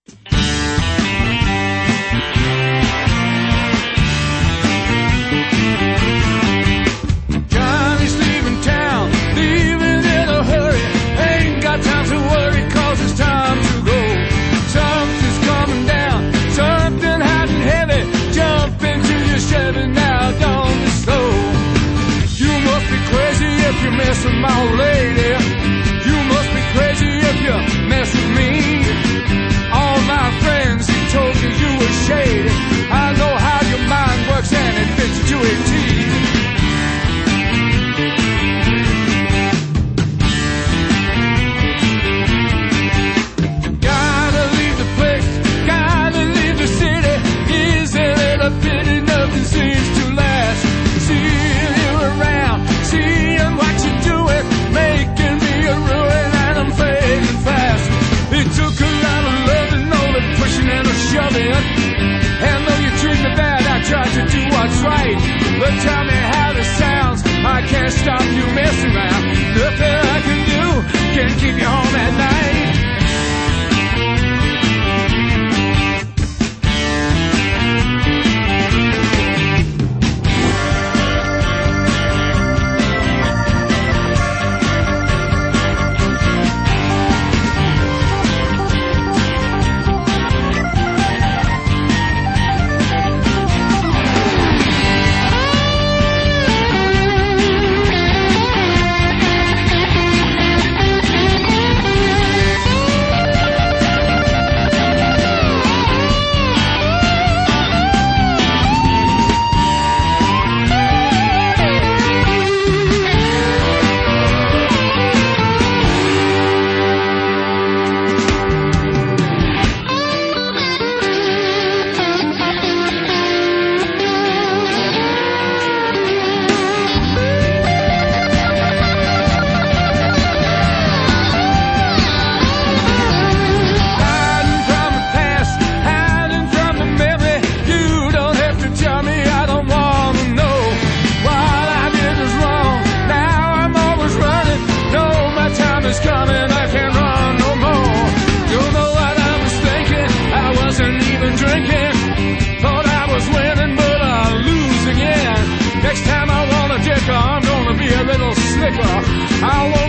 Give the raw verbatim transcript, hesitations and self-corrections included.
Johnny's leaving town, leaving in a hurry. Ain't got time to worry, cause it's time to go. Something's coming down, something hot and heavy. Jump into your Chevy now, don't be slow. You must be crazy if you mess with my old lady. You must be crazy if you mess with me. All my friends, he told you you were shady. I know how your mind works and it fits you to a T. Gotta leave the place, gotta leave the city. Isn't it a pity nothing seems to last? Seeing you around, seeing what you're doing, making me a ruin and I'm fading fast. It took a lot of loving, all the pushing and the shoving. And though you treat me bad, I try to do what's right. But tell me how this sounds, I can't stop you messing around. Nothing I can do can keep you home at night. Next time I wanna dick, I'm gonna be a little slicker. I